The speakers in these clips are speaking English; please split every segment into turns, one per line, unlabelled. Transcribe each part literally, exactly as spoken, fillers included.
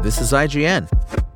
This is I G N.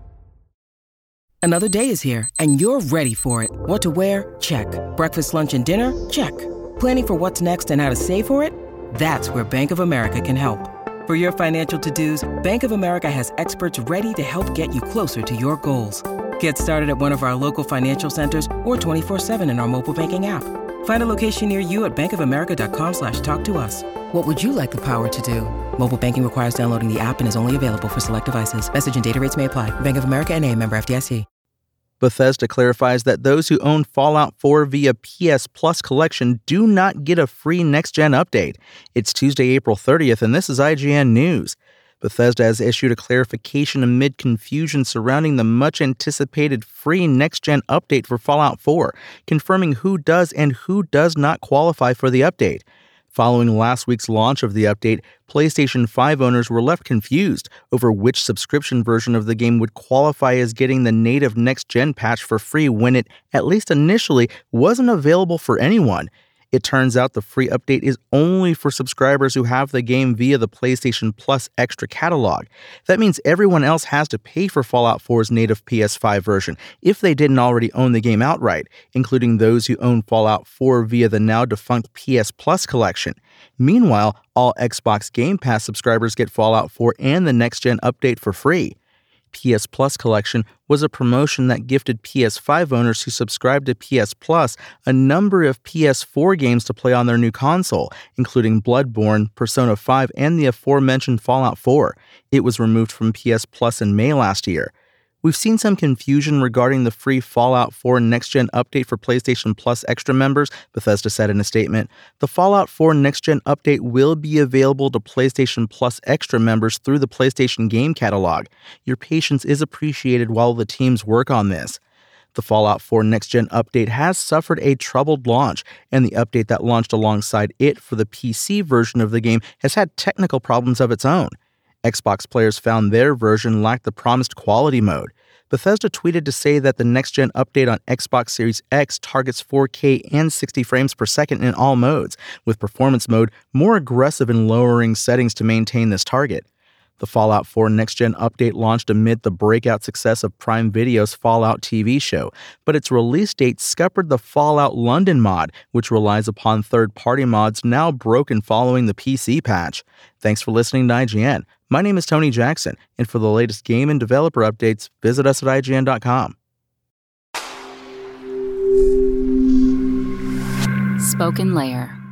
Another day is here, and you're ready for it. What to wear? Check. Breakfast, lunch, and dinner? Check. Planning for what's next and how to save for it? That's where Bank of America can help. For your financial to-dos, Bank of America has experts ready to help get you closer to your goals. Get started at one of our local financial centers or twenty-four seven in our mobile banking app. Find a location near you at bankofamerica.com slash talk to us. What would you like the power to do? Mobile banking requires downloading the app and is only available for select devices. Message and data rates may apply. Bank of America N A, member F D I C.
Bethesda clarifies that those who own Fallout four via P S Plus Collection do not get a free next-gen update. It's Tuesday, April thirtieth, and this is I G N News. Bethesda has issued a clarification amid confusion surrounding the much-anticipated free next-gen update for Fallout four, confirming who does and who does not qualify for the update. Following last week's launch of the update, PlayStation five owners were left confused over which subscription version of the game would qualify as getting the native next-gen patch for free when it, at least initially, wasn't available for anyone. It turns out the free update is only for subscribers who have the game via the PlayStation Plus Extra catalog. That means everyone else has to pay for Fallout four's native P S five version if they didn't already own the game outright, including those who own Fallout four via the now-defunct P S Plus collection. Meanwhile, all Xbox Game Pass subscribers get Fallout four and the next-gen update for free. P S Plus Collection was a promotion that gifted P S five owners who subscribed to P S Plus a number of P S four games to play on their new console, including Bloodborne, Persona five, and the aforementioned Fallout four. It was removed from P S Plus in May last year. We've seen some confusion regarding the free Fallout four next-gen update for PlayStation Plus Extra members, Bethesda said in a statement. The Fallout four next-gen update will be available to PlayStation Plus Extra members through the PlayStation Game Catalog. Your patience is appreciated while the teams work on this. The Fallout four next-gen update has suffered a troubled launch, and the update that launched alongside it for the P C version of the game has had technical problems of its own. Xbox players found their version lacked the promised quality mode. Bethesda tweeted to say that the next-gen update on Xbox Series X targets four K and sixty frames per second in all modes, with Performance Mode more aggressive in lowering settings to maintain this target. The Fallout four next-gen update launched amid the breakout success of Prime Video's Fallout T V show, but its release date scuppered the Fallout London mod, which relies upon third-party mods now broken following the P C patch. Thanks for listening to I G N. My name is Tony Jackson, and for the latest game and developer updates, visit us at I G N dot com.
Spoken Layer.